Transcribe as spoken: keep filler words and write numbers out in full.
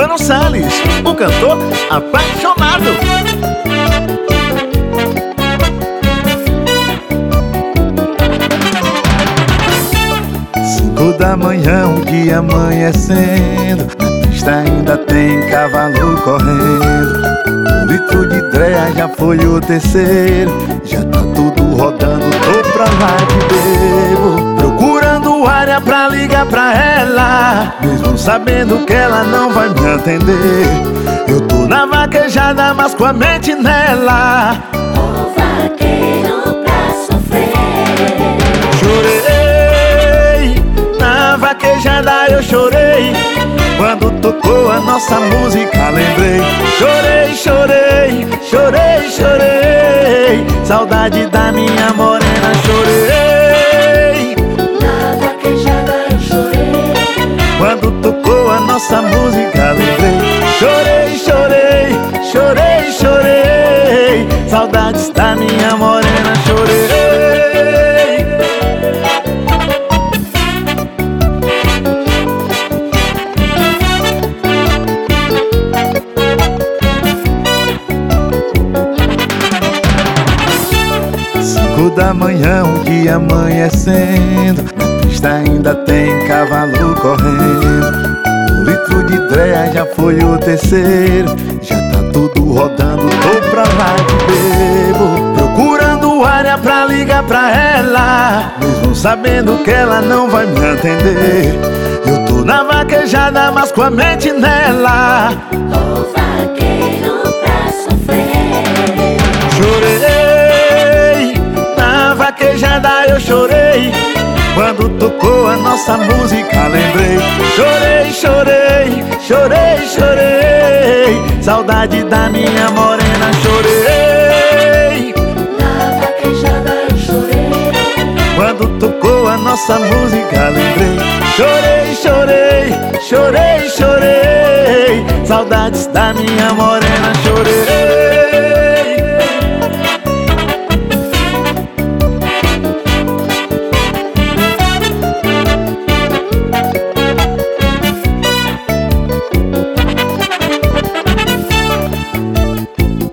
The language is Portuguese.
Mano Salles, o cantor apaixonado. Cinco da manhã, o dia amanhecendo, na pista ainda tem cavalo correndo. Um litro de dreia já foi o terceiro, já tá tudo rodando, tô pra lá de bebo. Procurando área pra ligar pra ela, mesmo sabendo que ela não vai me atender. Eu tô na vaquejada, mas com a mente nela. O vaqueiro pra sofrer. Chorei, na vaquejada eu chorei. Quando tocou a nossa música lembrei. Chorei, chorei, chorei, chorei. Saudade da minha morena, chorei. Na vaquejada eu chorei. Quando tocou a nossa música lembrei. Chorei, chorei, chorei, chorei. Saudades da minha morena, chorei. Cinco da manhã, o dia amanhecendo, na pista ainda tem cavalo correndo. Um litro de dreia já foi o terceiro, já tá tudo rodando, tô pra lá de bebo. Procurando área pra ligar pra ela, mesmo sabendo que ela não vai me atender. Eu tô na vaquejada, mas com a mente nela. O vaqueiro pra sofrer. Chorei, na vaquejada eu chorei. Quando tocou a nossa música lembrei. Chorei, chorei, chorei, chorei. Saudade da minha morena, chorei. Na vaquejada eu chorei. Quando tocou a nossa música lembrei. Chorei, chorei, chorei, chorei. Saudades da minha morena, chorei.